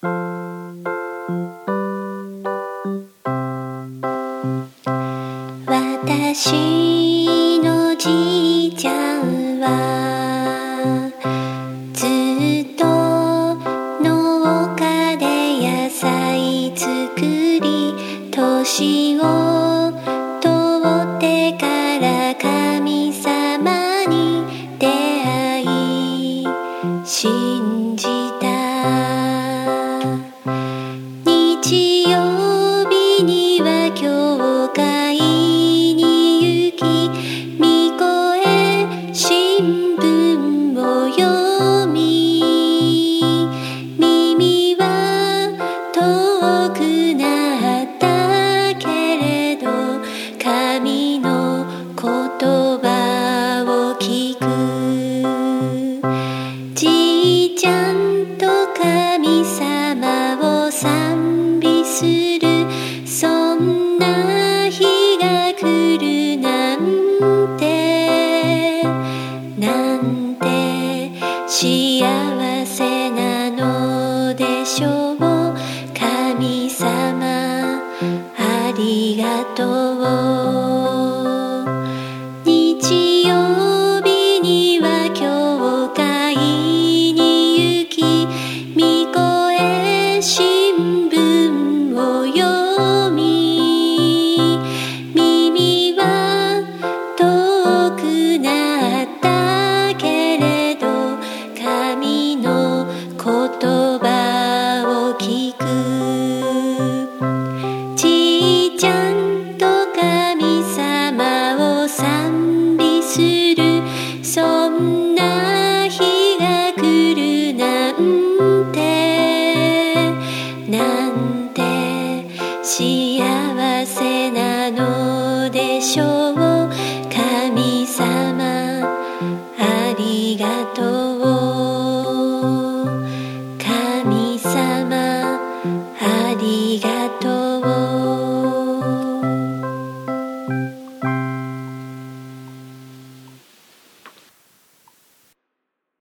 私のじいちゃんはずっと農家で野菜作り、年を取ってから神様に出会い信じた。日曜日には教会に行き、御声新聞を読み、耳は遠くなったけれど神の言葉を聞く。じいちゃんと神様を賛美する、そんな日が来るなんて、なんて幸せなのでしょう。神様ありがとう。日曜日には教会に行き、御声新聞を読み、耳は遠くなったけれど神の言葉を聞く。じいちゃんと神様を賛美する、そんな日が来るなんて、なんて幸せなのでしょう。神様ありがとう。